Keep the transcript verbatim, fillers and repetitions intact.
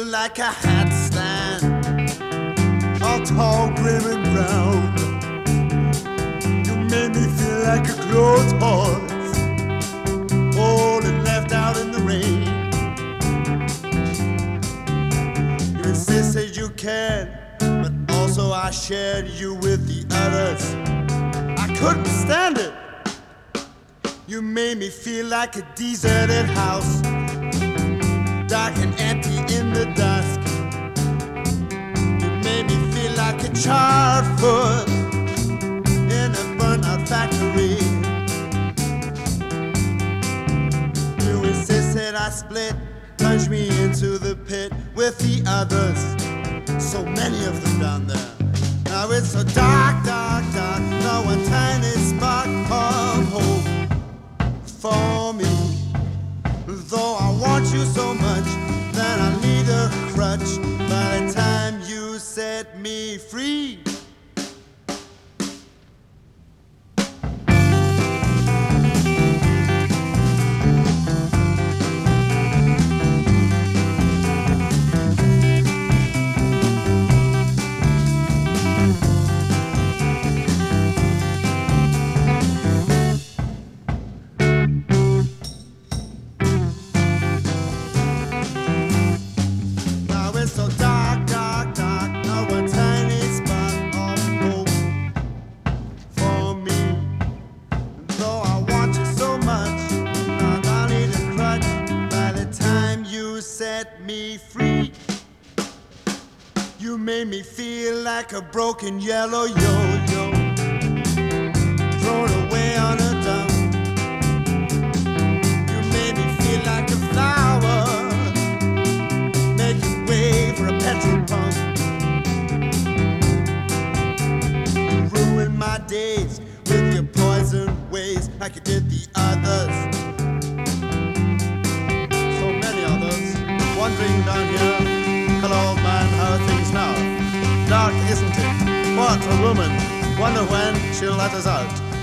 like a hat stand, all tall, grim and brown. You made me feel like a clothes horse, old and left out in the rain. You insisted you cared, but also I shared you with the others. I couldn't stand it. You made me feel like a deserted house, dark and empty in the dusk. You made me feel like a charred foot in a burnt-out factory. You insisted I split, plunged me into the pit with the others, so many of them down there. Now it's so dark, dark, dark, no one tiny spark of hope for me. Though I want you so much that I need a crutch by the time you set me free. So dark, dark, dark, now a tiny spot of hope for me. Though I want you so much, now I need a crutch by the time you set me free. You made me feel like a broken yellow yo-yo, thrown away on a dump. You made me feel like a flower for a petrol pump. You ruined my days with your poison ways, like you did the others. So many others wandering down here. Hello, old man, how are things now? Dark, isn't it? What a woman. Wonder when she'll let us out.